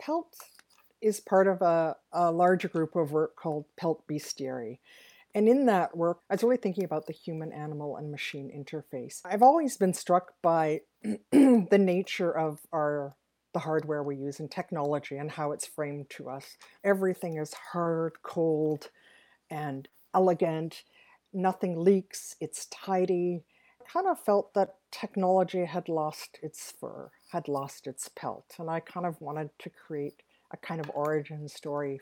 Pelt is part of a larger group of work called Pelt Bestiary. And in that work, I was really thinking about the human, animal, and machine interface. I've always been struck by the nature of the hardware we use in technology and how it's framed to us. Everything is hard, cold, and elegant. Nothing leaks. It's tidy. I kind of felt that technology had lost its fur, had lost its pelt, and I kind of wanted to create a kind of origin story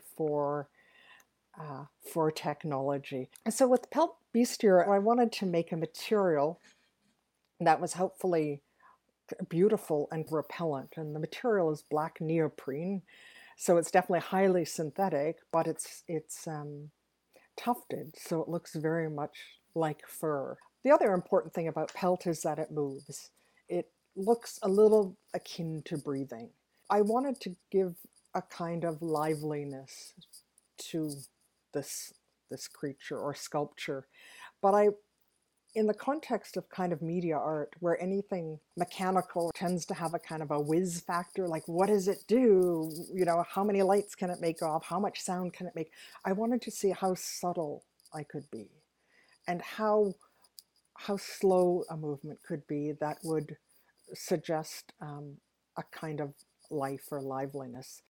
for technology. And so with Pelt Bestiary, I wanted to make a material that was hopefully beautiful and repellent. And the material is black neoprene, so it's definitely highly synthetic, but it's tufted, so it looks very much like fur. The other important thing about pelt is that it moves. It looks a little akin to breathing. I wanted to give a kind of liveliness to this this creature or sculpture, but I in the context of kind of media art where anything mechanical tends to have a kind of a whiz factor, like what does it do, how many lights can it make off, how much sound can it make. I wanted to see how subtle I could be, and how slow a movement could be that would suggest a kind of life or liveliness.